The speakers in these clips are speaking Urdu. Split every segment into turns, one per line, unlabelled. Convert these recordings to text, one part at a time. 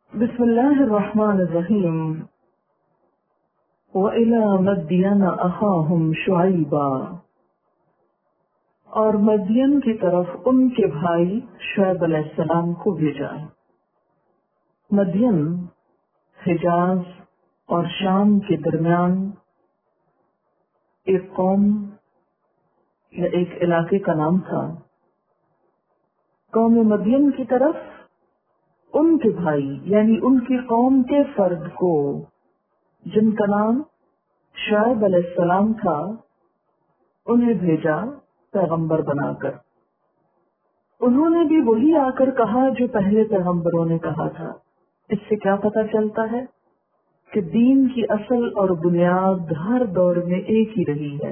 بسم اللہ الرحمن الرحیم وَإِلَى مَدْيَنَ أَخَاهُمْ شُعَيْبًا، اور مدین کی طرف ان کے بھائی شعیب علیہ السلام کو بھیجا۔ مدین حجاز اور شام کے درمیان ایک قوم یا ایک علاقے کا نام تھا۔ قوم مدین کی طرف ان کے بھائی یعنی ان کی قوم کے فرد کو، جن کا نام شعیب علیہ السلام تھا، انہیں بھیجا پیغمبر بنا کر۔ انہوں نے بھی وہی آ کر کہا جو پہلے پیغمبروں نے کہا تھا۔ اس سے کیا پتہ چلتا ہے کہ دین کی اصل اور بنیاد ہر دور میں ایک ہی رہی ہے،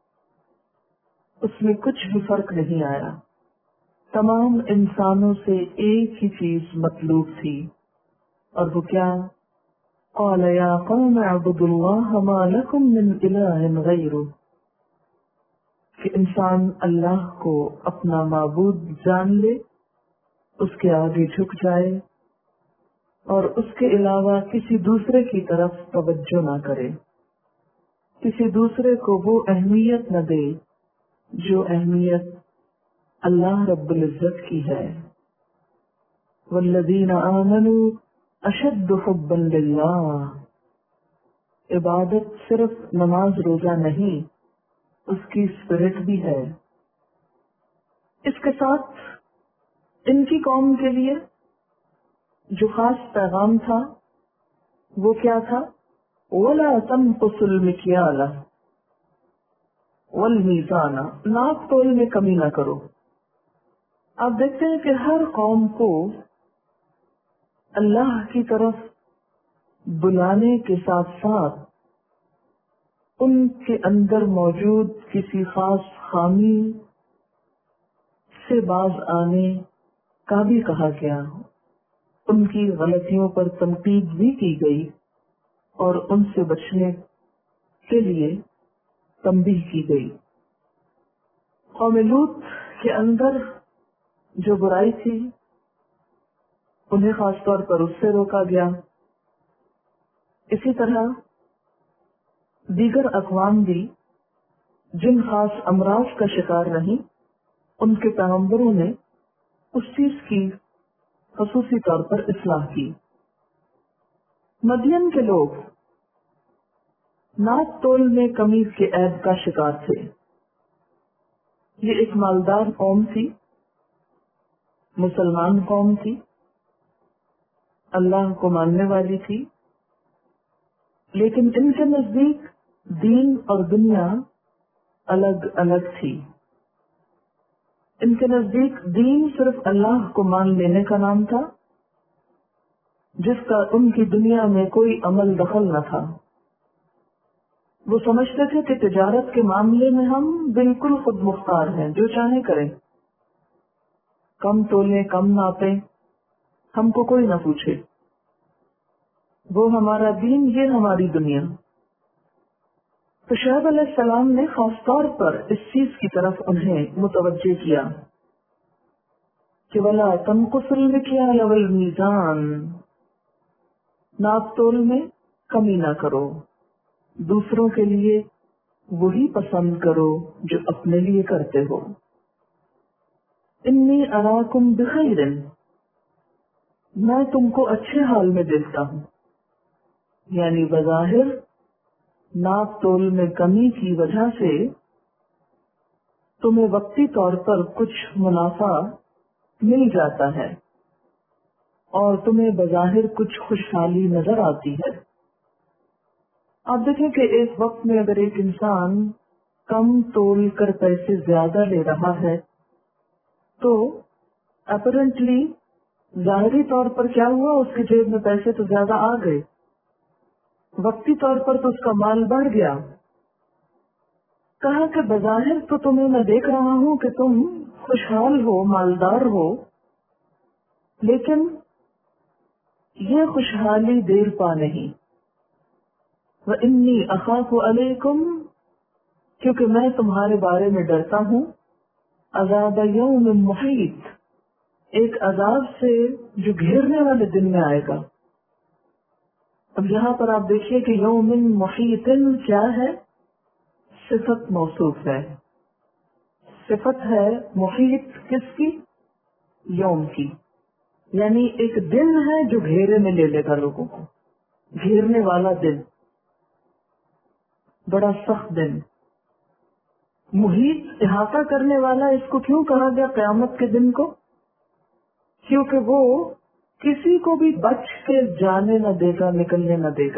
اس میں کچھ بھی فرق نہیں آیا۔ تمام انسانوں سے ایک ہی چیز مطلوب تھی، اور وہ کیا؟ قال یا قوم اعبدوا اللہ ما لکم من الہ غیرہ، کہ انسان اللہ کو اپنا معبود جان لے، اس کے آگے جھک جائے اور اس کے علاوہ کسی دوسرے کی طرف توجہ نہ کرے، کسی دوسرے کو وہ اہمیت نہ دے جو اہمیت اللہ رب العزت کی ہے۔ والذین آمنوا اشد حبا للہ، عبادت صرف نماز روزہ نہیں، اس کی اسپرٹ بھی ہے۔ اس کے ساتھ ان کی قوم کے لیے جو خاص پیغام تھا وہ کیا تھا؟ وَلَا تَنْقُصُوا الْمِكْيَالَ وَالْمِيزَانَ، ناپ تول میں کمی نہ کرو۔ آپ دیکھتے ہیں کہ ہر قوم کو اللہ کی طرف بلانے کے ساتھ ساتھ ان کے اندر موجود کسی خاص خامی سے باز آنے کا بھی کہا گیا، ان کی غلطیوں پر تنقید بھی کی گئی اور ان سے بچنے کے لیے تنبیہ کی گئی۔ قوم لوط کے اندر جو برائی تھی انہیں خاص طور پر اس سے روکا گیا۔ اسی طرح دیگر اقوام بھی جن خاص امراض کا شکار نہیں، ان کے پیغمبروں نے اس چیز کی خصوصی طور پر اصلاح کی۔ مدین کے لوگ ناپ تول میں کمی کے عیب کا شکار تھے۔ یہ ایک مالدار قوم تھی، مسلمان قوم تھی، اللہ کو ماننے والی تھی، لیکن ان کے نزدیک دین اور دنیا الگ الگ تھی۔ ان کے نزدیک دین صرف اللہ کو مان لینے کا نام تھا، جس کا ان کی دنیا میں کوئی عمل دخل نہ تھا۔ وہ سمجھتے تھے کہ تجارت کے معاملے میں ہم بالکل خود مختار ہیں، جو چاہیں کریں، کم تولیں کم ناپیں، ہم کو کوئی نہ پوچھے، وہ ہمارا دین، یہ ہماری دنیا۔ تو شعیب علیہ السلام نے خاص طور پر اس چیز کی طرف انہیں متوجہ کیا کہ وَلَا تَنْقُصُوا الْمِكْيَالَ وَالْمِيزَانَ، ناپ تول میں کمی نہ کرو، دوسروں کے لیے وہی پسند کرو جو اپنے لیے کرتے ہو۔ انی اراکم بخیر، میں تم کو اچھے حال میں دیکھتا ہوں، یعنی بظاہر ناپ تول میں کمی کی وجہ سے تمہیں وقتی طور پر کچھ منافع مل جاتا ہے اور تمہیں بظاہر کچھ خوشحالی نظر آتی ہے۔ آپ دیکھیں کہ ایک وقت میں اگر ایک انسان کم تول کر پیسے زیادہ لے رہا ہے تو اپیرنٹلی ظاہری طور پر کیا ہوا؟ اس کی جیب میں پیسے تو زیادہ آ گئے، وقتی طور پر تو اس کا مال بڑھ گیا۔ کہا کہ بظاہر تو تمہیں میں دیکھ رہا ہوں کہ تم خوشحال ہو، مالدار ہو، لیکن یہ خوشحالی دیر پا نہیں۔ وَإِنِّي أَخَافُ عَلَيْكُمْ، کیونکہ میں تمہارے بارے میں ڈرتا ہوں، عذاب یوم محیط، ایک عذاب سے جو گھیرنے والے دن میں آئے گا۔ اب یہاں پر آپ دیکھیے کہ یوم محیط کیا ہے؟ صفت موصوف ہے. صفت ہے محیط کس کی؟ یوم کی. یعنی ایک دن ہے جو گھیرے میں لے لے گا لوگوں کو، گھیرنے والا دن، بڑا سخت دن. محیط احاطہ کرنے والا، اس کو کیوں کہا گیا قیامت کے دن کو؟ کیونکہ وہ کسی کو بھی بچ کے جانے نہ دے گا، نکلنے نہ دے گا،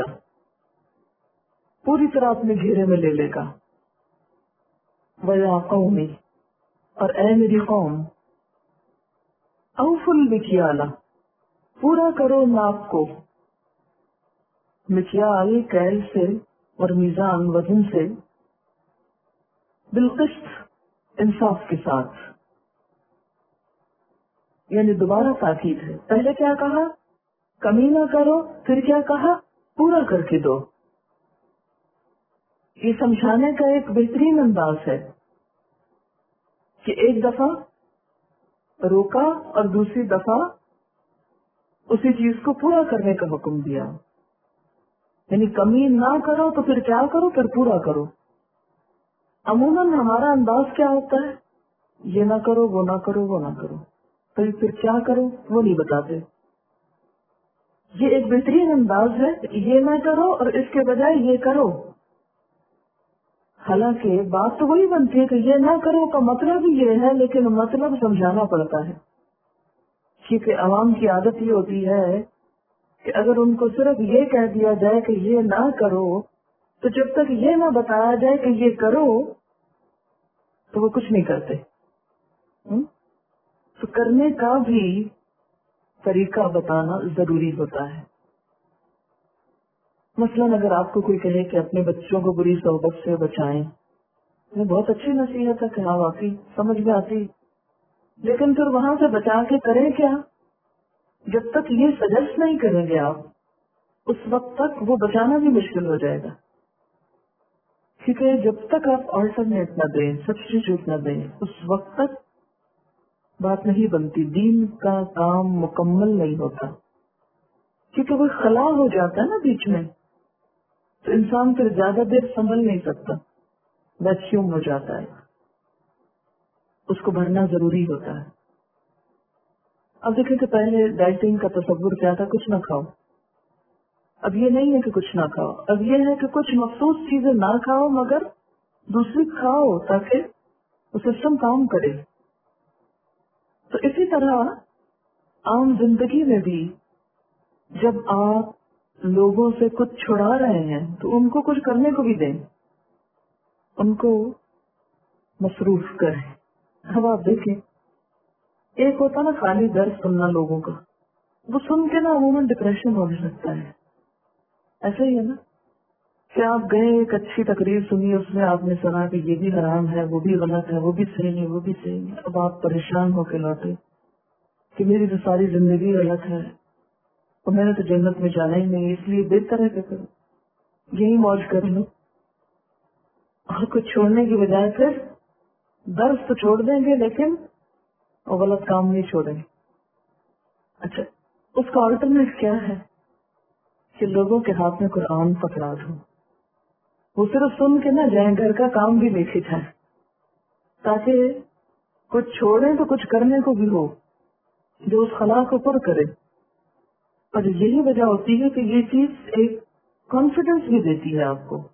پوری طرح اپنے گھیرے میں لے لے گا. وَيَا قَوْمِ، اور اے میری قوم، اوفوا المکیال، پورا کرو ناپ کو. مکیال کیل سے اور میزان وزن سے، بالقسط انصاف کے ساتھ. یعنی دوبارہ تاکید ہے. پہلے کیا کہا؟ کمی نہ کرو، پھر کیا کہا؟ پورا کر کے دو. یہ سمجھانے کا ایک بہترین انداز ہے کہ ایک دفعہ روکا اور دوسری دفعہ اسی چیز کو پورا کرنے کا حکم دیا. یعنی کمی نہ کرو تو پھر کیا کرو؟ پھر پورا کرو. عموماً ہمارا انداز کیا ہوتا ہے؟ یہ نہ کرو، وہ نہ کرو، وہ نہ کرو، پھر کیا کرو وہ نہیں بتاتے. یہ ایک بہترین انداز ہے، یہ نہ کرو اور اس کے بجائے یہ کرو. حالانکہ بات تو وہی بنتی ہے کہ یہ نہ کرو کا مطلب ہی یہ ہے، لیکن مطلب سمجھانا پڑتا ہے. کیونکہ عوام کی عادت یہ ہوتی ہے کہ اگر ان کو صرف یہ کہہ دیا جائے کہ یہ نہ کرو، تو جب تک یہ نہ بتایا جائے کہ یہ کرو تو وہ کچھ نہیں کرتے. تو کرنے کا بھی طریقہ بتانا ضروری ہوتا ہے. مثلاً اگر آپ کو کوئی کہے کہ اپنے بچوں کو بری صحبت سے بچائیں، یہ بہت اچھی نصیحت ہے کہ ہاں واقعی سمجھ میں آتی، لیکن پھر وہاں سے بچا کے کریں کیا؟ جب تک یہ سجیسٹ نہیں کریں گے آپ، اس وقت تک وہ بچانا بھی مشکل ہو جائے گا. کیونکہ جب تک آپ آلٹرنیٹ نہ دیں، سبسٹیٹیوٹ نہ دیں، اس وقت تک بات نہیں بنتی، دین کا کام مکمل نہیں ہوتا. کیونکہ وہ خلا ہو جاتا ہے نا بیچ میں، تو انسان پھر زیادہ دیر سنبھل نہیں سکتا، ویکیوم ہو جاتا ہے، اس کو بھرنا ضروری ہوتا ہے. اب دیکھیں کہ پہلے ڈائٹنگ کا تصور کیا تھا؟ کچھ نہ کھاؤ. اب یہ نہیں ہے کہ کچھ نہ کھاؤ، اب یہ ہے کہ کچھ مخصوص چیزیں نہ کھاؤ مگر دوسری کھاؤ تاکہ وہ سسٹم کام کرے. تو اسی طرح عام زندگی میں بھی جب آپ لوگوں سے کچھ چھڑا رہے ہیں تو ان کو کچھ کرنے کو بھی دیں، ان کو مصروف کریں. اب آپ دیکھیں، ایک ہوتا نا خالی درد سننا لوگوں کا، وہ سن کے نا عموماً ڈپریشن ہونے لگتا ہے. ایسا ہی ہے نا کہ آپ گئے، ایک اچھی تقریر سنی، اس میں آپ نے سنا کہ یہ بھی حرام ہے، وہ بھی غلط ہے، وہ بھی صحیح ہے، وہ بھی صحیح ہے. اب آپ پریشان ہو کے لوٹے کہ میری تو ساری زندگی غلط ہے اور میں نے تو جنت میں جانا ہی نہیں، اس لیے بہتر ہے کہ یہی موج کر لو. اور کچھ چھوڑنے کی بجائے پھر درس تو چھوڑ دیں گے لیکن وہ غلط کام نہیں چھوڑیں گے. اچھا، اس کا آلٹرنیٹ کیا ہے؟ کہ لوگوں کے ہاتھ میں قرآن پکڑا دو، وہ صرف سن کے نہ جائیں، گھر کا کام بھی دیکھے جائیں، تاکہ کچھ چھوڑیں تو کچھ کرنے کو بھی ہو جو اس خلا کو پر کرے. اور یہی وجہ ہوتی ہے کہ یہ چیز ایک کانفیڈنس بھی دیتی ہے آپ کو،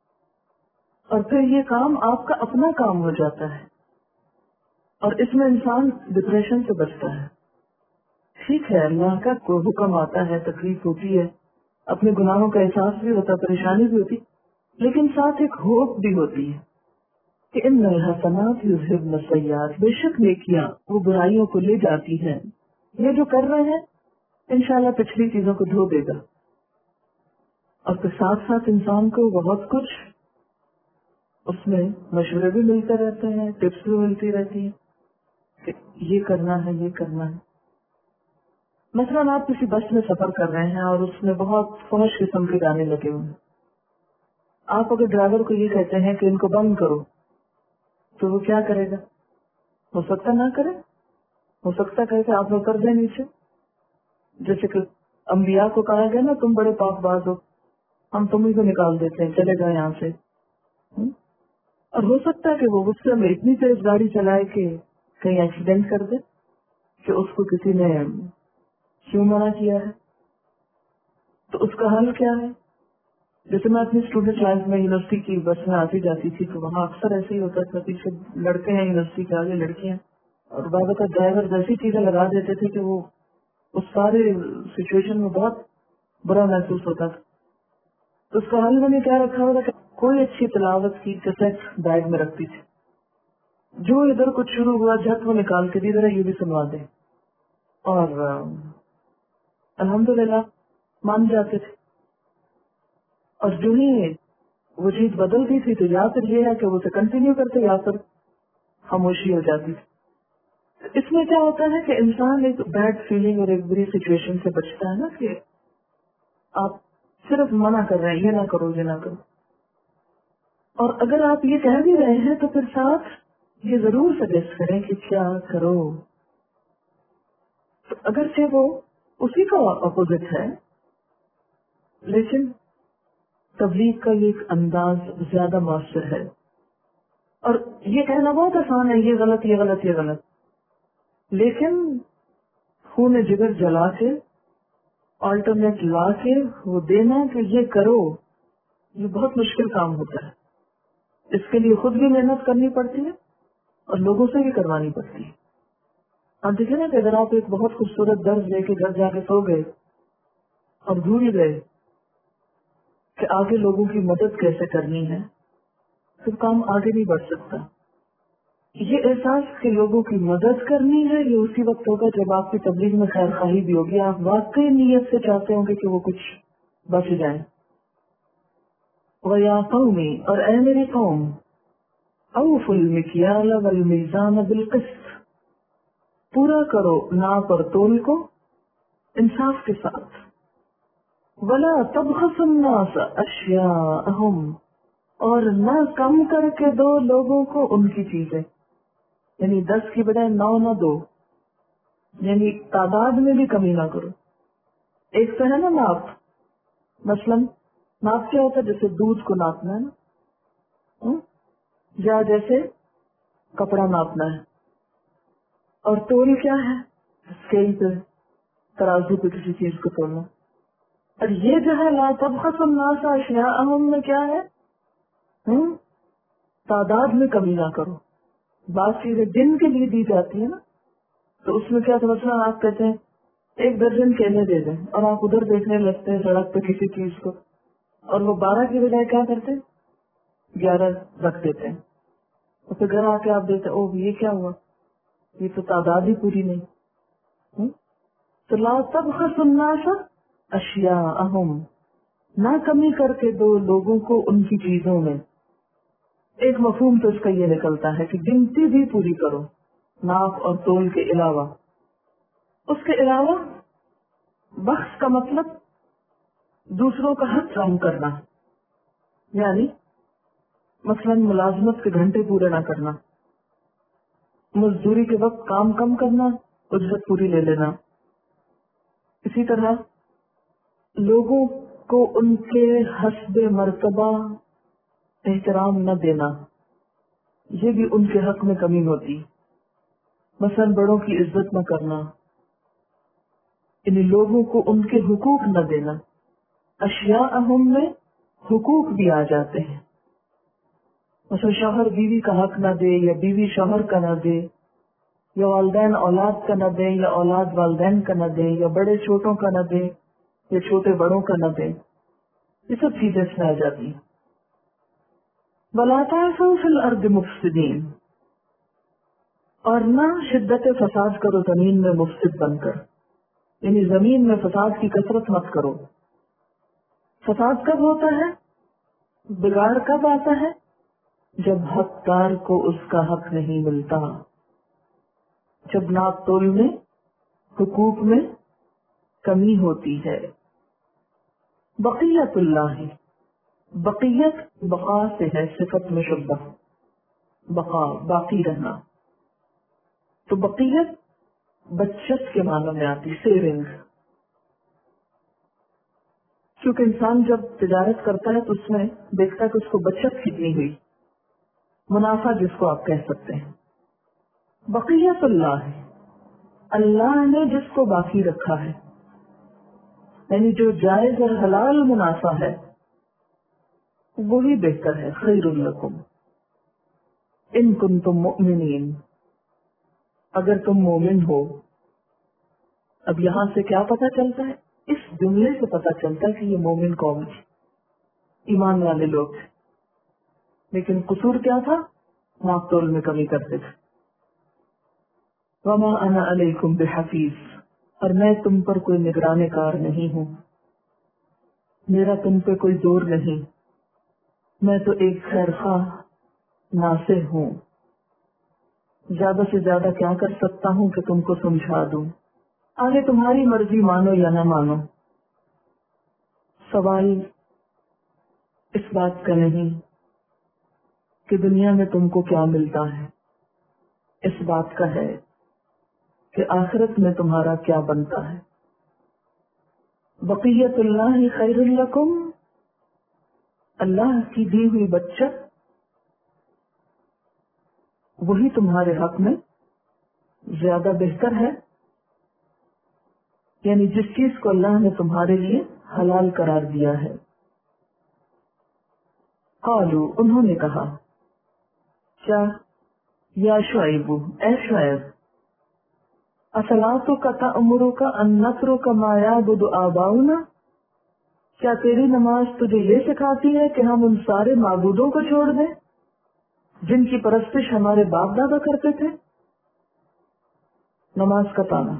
اور پھر یہ کام آپ کا اپنا کام ہو جاتا ہے، اور اس میں انسان ڈپریشن سے بچتا ہے. ٹھیک ہے، اللہ کا کوئی حکم آتا ہے، تکلیف ہوتی ہے، اپنے گناہوں کا احساس بھی ہوتا، پریشانی بھی ہوتی، لیکن ساتھ ایک ہوپ بھی ہوتی ہے کہ ان الحسنات یذہبن السیئات، بے شک نیکیاں وہ برائیوں کو لے جاتی ہیں. یہ جو کر رہے ہیں انشاءاللہ پچھلی چیزوں کو دھو دے گا. اور پھر ساتھ ساتھ انسان کو بہت کچھ اس میں مشورے بھی ملتے رہتے ہیں، ٹپس بھی ملتی رہتی ہیں کہ یہ کرنا ہے، یہ کرنا ہے. مثلاً آپ کسی بس میں سفر کر رہے ہیں اور اس میں بہت فحش قسم کے گانے لگے ہوئے ہیں. آپ اگر ڈرائیور کو یہ کہتے ہیں کہ ان کو بند کرو تو وہ کیا کرے گا؟ ہو سکتا نہ کرے، ہو سکتا کہ آپ لوگ کر دیں نیچے، جیسے کہ انبیاء کو کہا گیا نا تم بڑے پاک باز ہو، ہم تمہیں کو نکال دیتے ہیں، چلے گئے یہاں سے۔ اور ہو سکتا ہے کہ وہ غصے میں اتنی تیز گاڑی چلائے کہ کہیں ایکسیڈنٹ کر دے، کہ اس کو کسی نے کیوں منع کیا ہے، تو اس کا حل کیا ہے؟ جیسے میں اپنی اسٹوڈنٹ لائف میں یونیورسٹی کی بس میں آتی جاتی تھی تو وہاں اکثر ایسے ہی ہوتا تھا، پیچھے لڑکے ہیں یونیورسٹی کے آگے لڑکیاں، اور بابا کا ڈرائیور ویسی چیزیں لگا دیتے تھے کہ وہ اس سارے سچویشن میں بہت برا محسوس ہوتا تھا۔ تو اس کا حل میں نے کیا رکھا ہوا تھا کہ کوئی اچھی تلاوت کی کیسٹ بیگ میں رکھتی تھی، جو ادھر کچھ شروع ہوا جھٹ وہ نکال کے ادھر یہ بھی سنوا دے، اور الحمدللہ مان جاتے تھے۔ اور جو ہی وہ چیز بدلتی تھی تو یا پھر یہ ہے کہ وہ اسے کنٹینیو کرتے یا پھر خاموشی ہو جاتی تھی۔ اس میں کیا ہوتا ہے کہ انسان ایک بیڈ فیلنگ اور ایک بری سچویشن سے بچتا ہے نا، کہ آپ صرف منع کر رہے ہیں یہ نہ کرو یہ نہ کرو، اور اگر آپ یہ کہہ بھی رہے ہیں تو پھر ساتھ یہ ضرور سجیسٹ کریں کہ کیا کرو۔ تو اگرچہ وہ اسی کا اپوزٹ ہے، لیکن تبلیغ کا یہ ایک انداز زیادہ مؤثر ہے۔ اور یہ کہنا بہت آسان ہے یہ غلط یہ غلط یہ غلط، لیکن خون جگر جلا کے آلٹرنیٹ لا کے وہ دینا کہ یہ کرو، یہ بہت مشکل کام ہوتا ہے۔ اس کے لیے خود بھی محنت کرنی پڑتی ہے اور لوگوں سے بھی کروانی پڑتی ہے۔ آپ دیکھیں نا کہ اگر آپ ایک بہت خوبصورت درس لے کے گھر جا کے سو گئے اور بھول گئے کہ آگے لوگوں کی مدد کیسے کرنی ہے، تو کام آگے نہیں بڑھ سکتا۔ یہ احساس کہ لوگوں کی مدد کرنی ہے یہ اسی وقت ہوگا جب آپ کی تبلیغ میں خیر خواہی بھی ہوگی، آپ واقعی نیت سے چاہتے ہوں گے کہ وہ کچھ بچ جائیں۔ وَيَا قَوْمِ، اور اے میری قوم، أَوْفُوا الْمِكْيَالَ وَالْمِيزَانَ بِالْقِسْطِ، پورا کرو ناپ اور تول کو انصاف کے ساتھ۔ وَلَا تَبْخَسُوا النَّاسَ أَشْيَاءَهُمْ، اور نہ کم کر کے دو لوگوں کو ان کی چیزیں، یعنی 10 کی بجائے 9 نہ دو، یعنی تعداد میں بھی کمی نہ کرو۔ ایک تو ہے نا ناپ، مثلا ناپ کیا ہوتا ہے؟ جیسے دودھ کو ناپنا ہے نا، یا جیسے کپڑا ناپنا ہے، اور تول کیا ہے؟ اسکیل پہ ترازو پہ کسی چیز کو تولنا۔ اور یہ جو ہے لا تبخسوا الناس اشیاءہم میں کیا ہے؟ تعداد میں کمی نہ کرو۔ بعض چیزیں دن کے لیے دی جاتی ہیں نا، تو اس میں کیا تھا؟ مثلا آپ کہتے ہیں 1 درجن کیلے دے دیں، اور آپ ادھر دیکھنے لگتے ہیں سڑک پہ کسی چیز کو، اور وہ 12 کی بجائے کیا کرتے ہیں؟ 11 رکھ دیتے ہیں، اور پھر گھر آ کے آپ دیکھتے او یہ کیا ہوا، یہ تو تعداد ہی پوری نہیں۔ تو لا تبخسوا الناس اشیاءہم، نہ کمی کر کے دو لوگوں کو ان کی چیزوں میں۔ ایک مفہوم تو اس کا یہ نکلتا ہے کہ گنتی بھی پوری کرو ناپ اور تول کے علاوہ۔ اس کے علاوہ بخش کا مطلب دوسروں کا حق کم کرنا، یعنی مثلا ملازمت کے گھنٹے پورے نہ کرنا، مزدوری کے وقت کام کم کرنا، اجرت پوری لے لینا۔ اسی طرح لوگوں کو ان کے حسب مرتبہ احترام نہ دینا، یہ بھی ان کے حق میں کمی ہوتی۔ مثلا بڑوں کی عزت نہ کرنا، یعنی لوگوں کو ان کے حقوق نہ دینا۔ اشیاءہم میں حقوق بھی آ جاتے ہیں، مثلا شوہر بیوی کا حق نہ دے، یا بیوی شوہر کا نہ دے، یا والدین اولاد کا نہ دے، یا اولاد والدین کا نہ دے، یا بڑے چھوٹوں کا نہ دے، یا چھوٹے بڑوں کا نہ دے، یہ سب چیزیں اس میں آ جاتی ہیں۔ وَلَا تَعْثَوْا فِي الْأَرْضِ مُفْسِدِينَ، اور نہ شدت فساد کرو زمین میں مفسد بن کر، یعنی زمین میں فساد کی کثرت مت کرو۔ فساد کب ہوتا ہے؟ بگاڑ کب آتا ہے؟ جب حقدار کو اس کا حق نہیں ملتا، جب ناپ تول میں حقوق میں کمی ہوتی ہے۔ بقیت اللہ، بقیت بقا سے ہے، صفت مشبہ، بقا باقی رہنا، تو بقیت بچت کے معنی میں آتی، سیونگ۔ کیونکہ انسان جب تجارت کرتا ہے تو اس میں دیکھتا ہے کہ اس کو بچت کتنی ہوئی، منافع جس کو آپ کہہ سکتے ہیں. بقیت اللہ ہے، اللہ نے جس کو باقی رکھا ہے، یعنی جو جائز اور حلال منافع ہے وہی بہتر ہے. خیر لکم ان کنتم مؤمنین، اگر تم مومن ہو. اب یہاں سے کیا پتہ چلتا ہے؟ اس جملے سے پتہ چلتا ہے کہ یہ مومن قوم تھی، ایمان والے لوگ تھے، لیکن قصور کیا تھا؟ ناپ تول میں کمی کرتے تھے. وما انا علیکم بحفیظ، اور میں تم پر کوئی نگران کار نہیں ہوں، میرا تم پہ کوئی زور نہیں، میں تو ایک خیر خواہ ناصح ہوں. زیادہ سے زیادہ کیا کر سکتا ہوں کہ تم کو سمجھا دوں، آگے تمہاری مرضی، مانو یا نہ مانو. سوال اس بات کا نہیں کہ دنیا میں تم کو کیا ملتا ہے، اس بات کا ہے کہ آخرت میں تمہارا کیا بنتا ہے. بقیت اللہ خیر لکم، اللہ کی دی ہوئی بچت وہی تمہارے حق میں زیادہ بہتر ہے، یعنی جس چیز کو اللہ نے تمہارے لیے حلال قرار دیا ہے. قالوا، انہوں نے کہا، کیا؟ یا شعیب، اے شعیب، اصلاتک تأمرک ان نترک ما یعبد آباؤنا، کیا تیری نماز تجھے یہ سکھاتی ہے کہ ہم ان سارے معبودوں کو چھوڑ دیں جن کی پرستش ہمارے باپ دادا کرتے تھے؟ نماز کا تانا،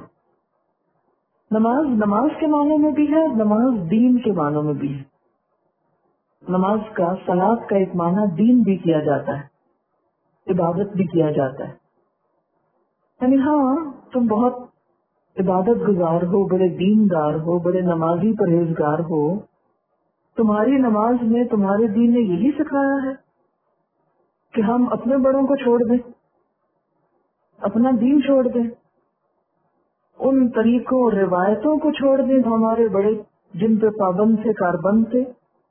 نماز کے معنوں میں بھی ہے، نماز دین کے معنوں میں بھی ہے. نماز کا، صلاۃ کا ایک معنی دین بھی کیا جاتا ہے، عبادت بھی کیا جاتا ہے. یعنی ہاں تم بہت عبادت گزار ہو، بڑے دیندار ہو، بڑے نمازی پرہیزگار ہو، تمہاری نماز میں تمہارے دین نے یہی سکھایا ہے کہ ہم اپنے بڑوں کو چھوڑ دیں، اپنا دین چھوڑ دیں، ان طریقوں اور روایتوں کو چھوڑ دیں جو ہمارے بڑے جن پہ پابند تھے، کاربند تھے.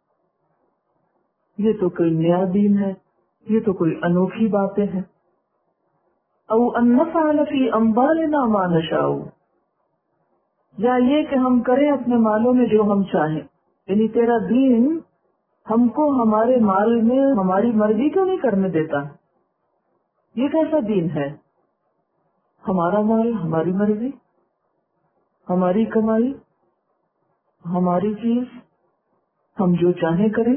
یہ تو کوئی نیا دین ہے، یہ تو کوئی انوکھی باتیں ہیں. او ان نفعل فی اموالنا ما نشاء، یا یہ کہ ہم کریں اپنے مالوں میں جو ہم چاہیں. یعنی تیرا دین ہم کو ہمارے مال میں ہماری مرضی کیوں نہیں کرنے دیتا؟ یہ کیسا دین ہے؟ ہمارا مال، ہماری مرضی، ہماری کمائی، ہماری چیز، ہم جو چاہیں کریں.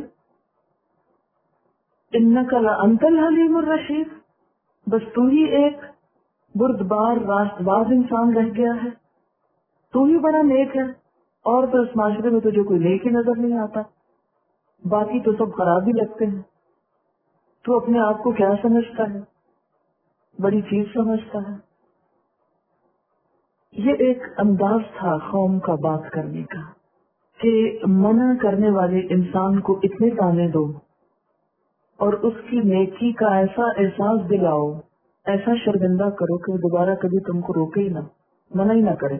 انک لانت الحلیم الرشید، بس تو ہی ایک بردبار راست باز انسان رہ گیا ہے، تو ہی بڑا نیک ہے، اور تو اس معاشرے میں تجھے کوئی نیک ہی نظر نہیں آتا، باقی تو سب خراب ہی لگتے ہیں. تو اپنے آپ کو کیا سمجھتا ہے؟ بڑی چیز سمجھتا ہے. یہ ایک انداز تھا قوم کا بات کرنے کا کہ منع کرنے والے انسان کو اتنے تانے دو اور اس کی نیکی کا ایسا احساس دلاؤ، ایسا شرمندہ کرو کہ وہ دوبارہ کبھی تم کو روکے ہی نہ، منع ہی نہ کرے.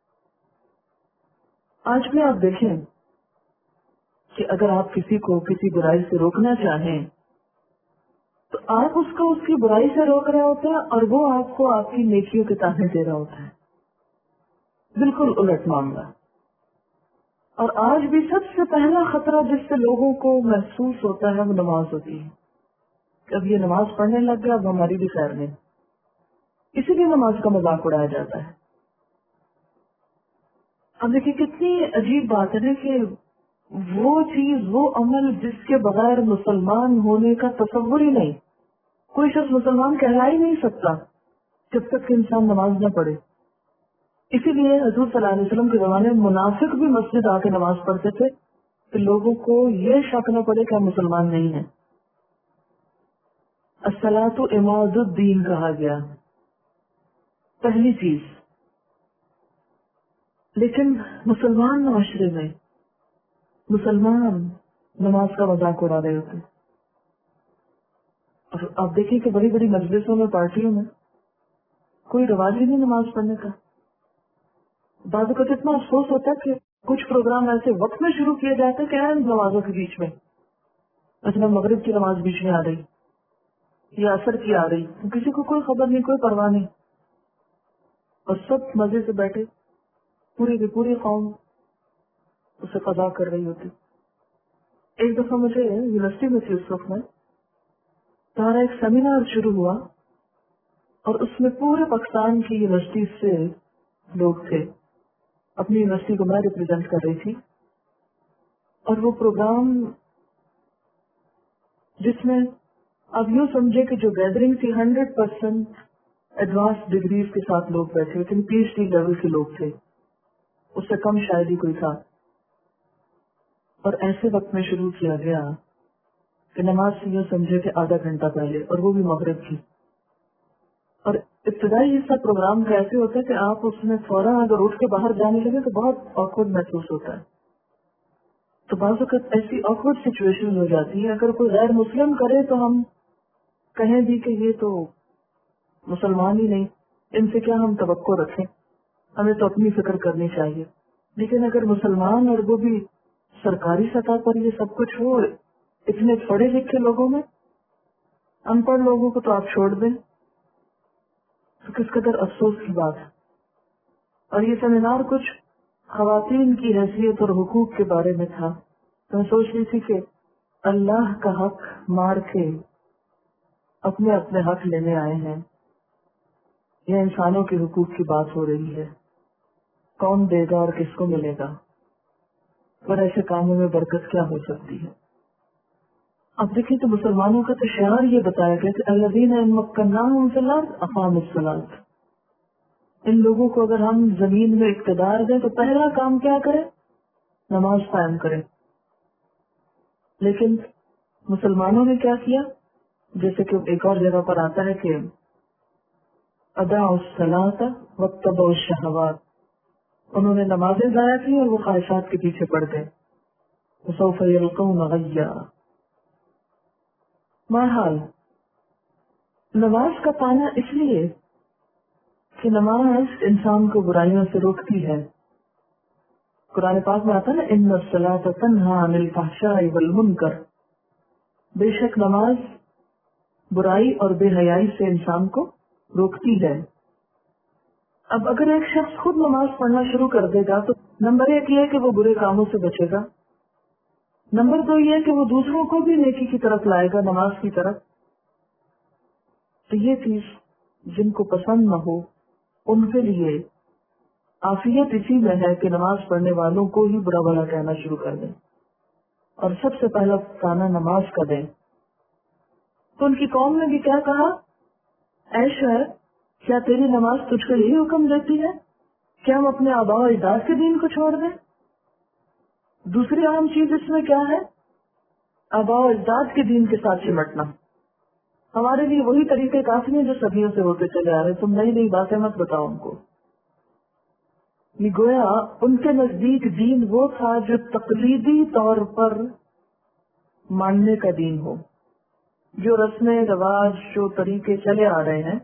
آج میں آپ دیکھیں کہ اگر آپ کسی کو کسی برائی سے روکنا چاہیں تو آپ اس کو اس کی برائی سے روک رہے ہوتے ہیں اور وہ آپ کو آپ کی نیکیوں کے تانے دے رہا ہوتا ہے. بالکل الٹ معاملہ. اور آج بھی سب سے پہلا خطرہ جس سے لوگوں کو محسوس ہوتا ہے وہ نماز ہوتی ہے. اب یہ نماز پڑھنے لگ گیا، اب ہماری بھی خیر نہیں، اسی لیے نماز کا مذاق اڑایا جاتا ہے. اب دیکھیے کتنی عجیب بات ہے کہ وہ چیز، وہ عمل جس کے بغیر مسلمان ہونے کا تصور ہی نہیں، کوئی شخص مسلمان کہلا ہی نہیں سکتا جب تک کہ انسان نماز نہ پڑھے. اسی لیے حضور صلی اللہ علیہ وسلم کے زمانے میں منافق بھی مسجد آ کے نماز پڑھتے تھے کہ لوگوں کو یہ شک نہ پڑے کہ ہم مسلمان نہیں ہیں. الصلاۃ عماد الدین کہا گیا، پہلی چیز. لیکن مسلمان معاشرے میں مسلمان نماز کا مذاق اڑا رہے ہوتے. اور آپ دیکھیں کہ بڑی بڑی مجلسوں میں، پارٹیوں میں کوئی رواج ہی نہیں نماز پڑھنے کا. بعض اوقات اتنا افسوس ہوتا ہے کہ کچھ پروگرام ایسے وقت میں شروع کیے جاتے کہ اہم نمازوں کے بیچ میں، مثلا مغرب کی نماز بیچ میں آ رہی یا عصر کی آ رہی، کسی کو کوئی خبر نہیں، کوئی پرواہ نہیں، اور سب مزے سے بیٹھے، پوری کی پوری قوم اسے قضا کر رہی ہوتی. ایک دفعہ مجھے یونیورسٹی میں تھی، اس وقت میں ہمارا ایک سیمینار شروع ہوا اور اس میں پورے پاکستان کی یونیورسٹی سے لوگ تھے. اپنی یونیورسٹی کو میں ریپرزینٹ کر رہی تھی، اور وہ پروگرام جس میں اب یوں سمجھے کہ جو گیدرنگ تھی 100% ایڈوانس ڈگریز کے ساتھ لوگ بیٹھے، لیکن پی ایچ ڈی لیول کے لوگ تھے، اس سے کم شاید ہی کوئی تھا. اور ایسے وقت میں شروع کیا گیا کہ نماز سے یوں سمجھے کہ آدھا گھنٹہ پہلے، اور وہ بھی مغرب کی. اور ابتدائی حصہ پروگرام کا ایسے ہوتا ہے کہ آپ اس میں فوراً اگر اٹھ کے باہر جانے لگے تو بہت آکورڈ محسوس ہوتا ہے. تو بعض اوقات ایسی آکورڈ سچویشن ہو جاتی ہے، اگر کوئی غیر مسلم کرے تو ہم کہیں بھی کہ یہ تو مسلمان ہی نہیں، ان سے کیا ہم توقع رکھیں، ہمیں تو اپنی فکر کرنی چاہیے. لیکن اگر مسلمان اور وہ بھی سرکاری سطح پر یہ سب کچھ ہو، اتنے پڑھے لکھے لوگوں میں، ان پڑھ لوگوں کو تو آپ چھوڑ دیں، تو کس قدر افسوس کی بات ہے. اور یہ سیمینار کچھ خواتین کی حیثیت اور حقوق کے بارے میں تھا. تو میں سوچ رہی تھی کہ اللہ کا حق مار کے اپنے اپنے حق لینے آئے ہیں، یا انسانوں کے حقوق کی بات ہو رہی ہے، کون دے گا اور کس کو ملے گا، اور ایسے کاموں میں برکت کیا ہو سکتی ہے. اب دیکھیں تو مسلمانوں کا تو شعار یہ بتایا گیا کہ الذین ان مکناہم فی الارض اقاموا الصلاۃ، ان لوگوں کو اگر ہم زمین میں اقتدار دیں تو پہلا کام کیا کریں؟ نماز قائم کریں. لیکن مسلمانوں نے کیا کیا؟ جیسے کہ ایک اور جگہ پر آتا ہے کہ اضاعوا الصلاۃ واتبعوا الشہوات، انہوں نے نمازیں ضائع کی اور وہ خواہشات کے پیچھے پڑ گئے. وسوف یلقون غیا. بہرحال نماز کا پانا اس لیے کہ نماز انسان کو برائیوں سے روکتی ہے. قرآن پاک میں آتا ہے نا ان الصلاۃ تنہی عن الفحشاء والمنکر، بے شک نماز برائی اور بے حیائی سے انسان کو روکتی ہے. اب اگر ایک شخص خود نماز پڑھنا شروع کر دے گا تو نمبر 1 یہ کہ وہ برے کاموں سے بچے گا، نمبر 2 یہ کہ وہ دوسروں کو بھی نیکی کی طرف لائے گا، نماز کی طرف. تو یہ چیز جن کو پسند نہ ہو ان کے لیے عافیت اسی میں ہے کہ نماز پڑھنے والوں کو ہی برا بھلا کہنا شروع کر دیں، اور سب سے پہلا تانا نماز کا دیں. تو ان کی قوم نے بھی کیا کہا؟ اے شعیب، کیا تیری نماز تجھ کو یہی حکم دیتی ہے کہ ہم اپنے آباء و اجداد کے دین کو چھوڑ دیں؟ دوسری اہم چیز اس میں کیا ہے؟ آباء و اجداد کے دین کے ساتھ چمٹنا. ہمارے لیے وہی طریقے کافی ہیں جو صدیوں سے ہوتے چلے آ رہے، تم نئی نئی باتیں مت بتاؤ ان کو. یہ گویا ان کے نزدیک دین وہ تھا جو تقلیدی طور پر ماننے کا دین ہو، جو رسمیں رواج جو طریقے چلے آ رہے ہیں،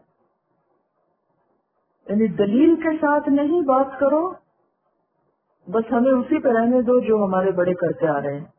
یعنی دلیل کے ساتھ نہیں بات کرو، بس ہمیں اسی پہ رہنے دو جو ہمارے بڑے کرتے آ رہے ہیں.